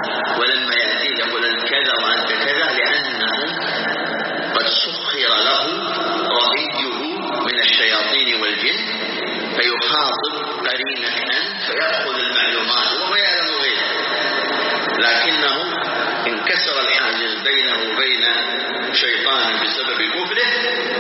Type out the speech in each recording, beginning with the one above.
ولما يأتي يقول أنت كذا وأنت كذا، لأنه قد سخر له رأيه من الشياطين والجن، فيخاطب قرينك أنت فيأخذ المعلومات وهو يعلم غيره، لكنه انكسر الحاجز بينه وبين شيطان بسبب كفره،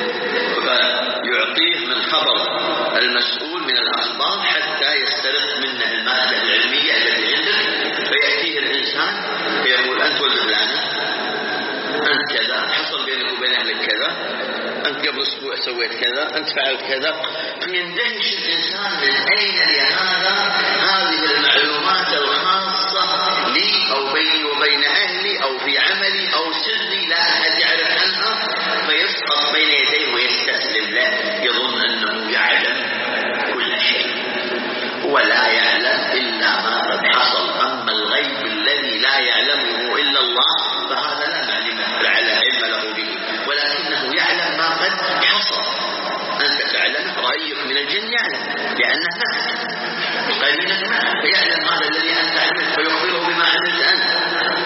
فيعطيه من خبر المسؤول من الأخبار حتى يسترق منه المادة العلمية التي عنده، فيأتيه الإنسان فيقول أنت ولد فلانة، أنت كذا، حصل بينك وبين أهلك كذا، أنت قبل أسبوع سويت كذا، أنت فعلت كذا، فيندهش الإنسان من أين لهذا هذه المعلومات الخاصة لي أو بيني وبين أهلي أو في عملي أو سري لا أحد يعرف عنها، فيسقط بين يديه ويستسلم له، يظن أنه يعلم كل شيء ولا يعلم إلا ما قد حصل. أما الغيب الذي لا يعلمه إلا الله فهذا لا علم له به، ولكنه يعلم ما قد حصل. أنت تعلم، رأيك من الجن يعلم لأنه نفس قرينك معه، فيعلم هذا الذي أنت عملت فيخبره بما عملت أنت.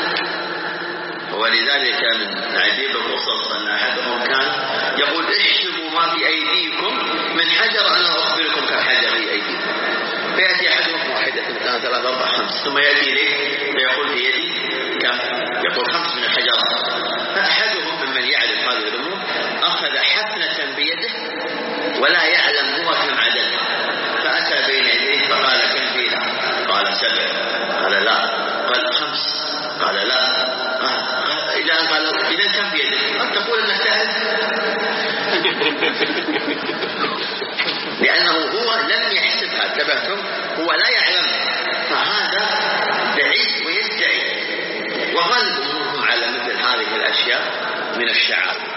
ولذلك من عجيب القصص أن أحدهم كان يقول احسبوا ما في أيديكم من حجر أنا أخبركم كالحجر في أيديكم، فيأتي أحدهم واحدة اثنان ثلاثة أربعة خمس، ثم يأتي إليه فيقول في يدي كم؟ يقول 5 من الحجرات. فأحدهم ممن يعرف هذه الأمور أخذ حفنة بيده ولا يعلم هو كم عددها، فأتى بين يديه فقال كم فيها؟ قال 7. قال لا. قال 5. قال لا. قال إذا كم بيدك؟ أنت تقول أنك تعرف. لأنه هو لم يحسبها، انتبهتم؟ هو لا يعلم، فهذا بعيد ويدعي، وغالب أمورهم على مثل هذه الأشياء من الشعائر.